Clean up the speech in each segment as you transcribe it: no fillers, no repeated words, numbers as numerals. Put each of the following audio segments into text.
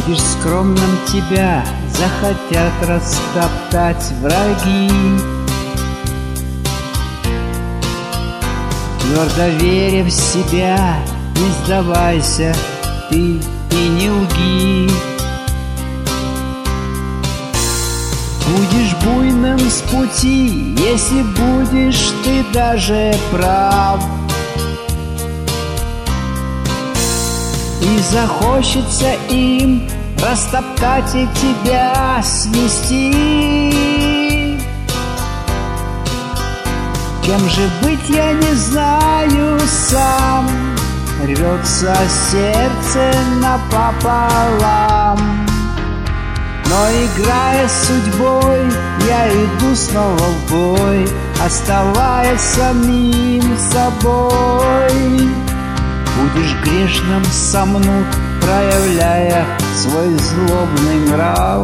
Будешь скромным, тебя захотят растоптать враги. Твердо веря в себя, не сдавайся ты и не лги. Будешь буйным с пути, если будешь ты даже прав. И захочется им растоптать и тебя смести. Кем же быть, я не знаю сам. Рвется сердце напополам. Но играя с судьбой, я иду снова в бой, оставаясь самим собой. Будешь грешным, сомнут, проявляя свой злобный нрав.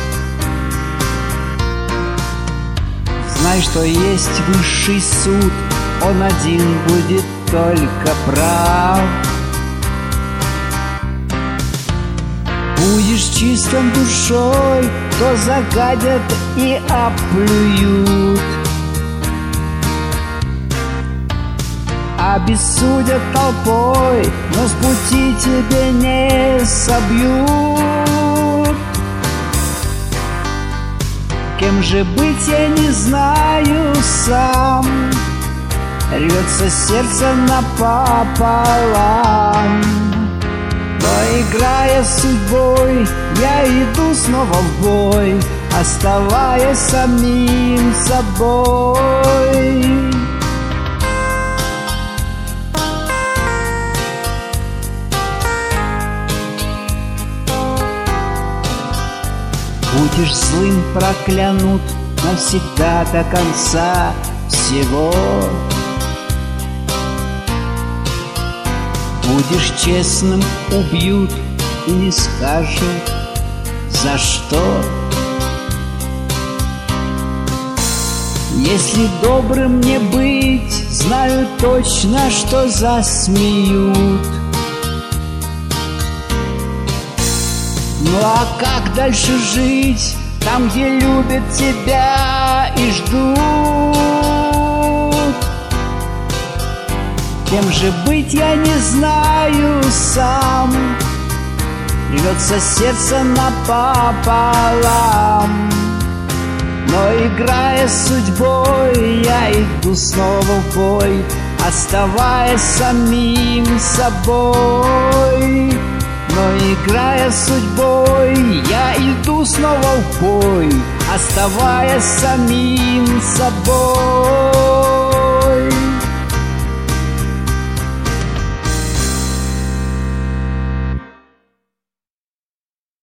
Знай, что есть высший суд, он один будет только прав. Будешь чистым душой, то загадят и оплюют, обессудят толпой, но с пути тебе не собьют. Кем же быть, я не знаю сам. Рвется сердце напополам. Но играя с судьбой, я иду снова в бой, оставаясь самим собой. Будешь злым, проклянут навсегда до конца всего. Будешь честным, убьют и не скажут за что. Если добрым не быть, знаю точно, что засмеют. Ну а как дальше жить, там, где любят тебя и ждут? Кем же быть, я не знаю сам. Рвется сердце напополам. Но играя с судьбой, я иду снова в бой, оставаясь самим собой. Но играя с судьбой, я иду снова в бой, оставаясь самим собой.